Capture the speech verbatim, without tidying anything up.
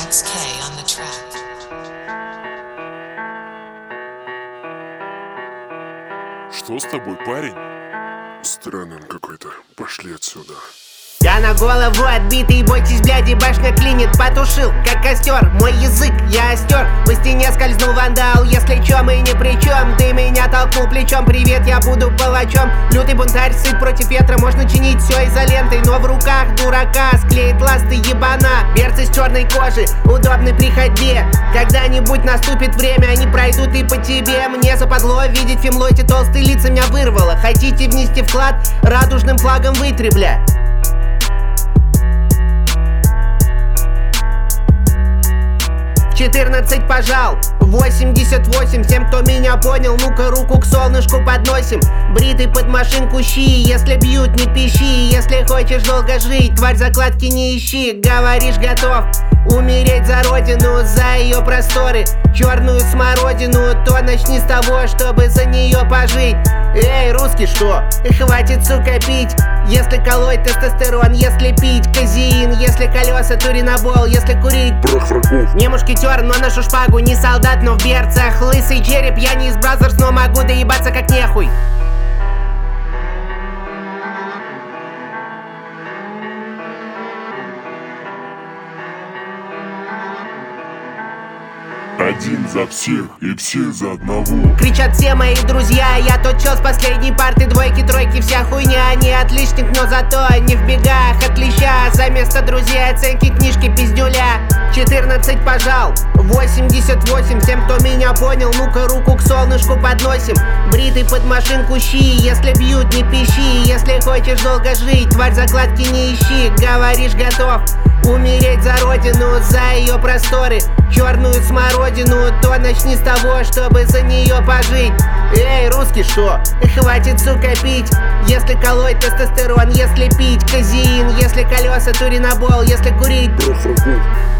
Alex K on the track. Что с тобой, парень? Странный он какой-то. Пошли отсюда. Я на голову отбитый, бойтесь, бляди, башня клинит. Потушил, как костер, мой язык я остер. По стене скользнул вандал, если чё, мы ни при чем. Ты меня толкнул плечом, привет, я буду палачом. Лютый бунтарь, сыт против ветра, можно чинить все изолентой. Но в руках дурака склеит ласты ебана. Берцы с черной кожи, удобны при ходьбе. Когда-нибудь наступит время, они пройдут и по тебе. Мне западло видеть фимлоте, толстые лица меня вырвало. Хотите внести вклад, радужным флагом вытри, бля. четырнадцать пожал, восемьдесят восемь. Тем, кто меня понял, ну-ка руку к солнышку подносим. Бритый под машинку щи, если бьют, не пищи. Если хочешь долго жить, тварь, закладки не ищи. Говоришь, готов умереть за родину, за ее просторы, черную смородину. То начни с того, чтобы за нее пожить. Эй, русский, что? Хватит, сука, пить. Если колоть тестостерон, если пить казеин, если колеса туринобол, если курить Прах врагов. не мушкетер, но ношу шпагу, не солдат, но в берцах. Лысый череп, я не из Бразерс, но могу доебаться как нехуй. Один за всех и все за одного. Кричат все мои друзья, я тот чел с последней парты. Двойки, тройки, вся хуйня, не отличник, но зато не в бегах от леща. За место друзей оценки книжки пиздюля. четырнадцать пожал, восемьдесят восемь. Тем, кто меня понял, ну-ка руку к солнышку подносим. Бритый под машинку щи, если бьют, не пищи. Если хочешь долго жить, тварь, закладки не ищи. Говоришь, готов умереть за родину, за ее просторы, черную смородину. То начни с того, чтобы за нее пожить. Эй, русский, что? Хватит, сука, пить. Если колоть тестостерон, если пить казеин, если колеса туринобол, если курить Прах врагов.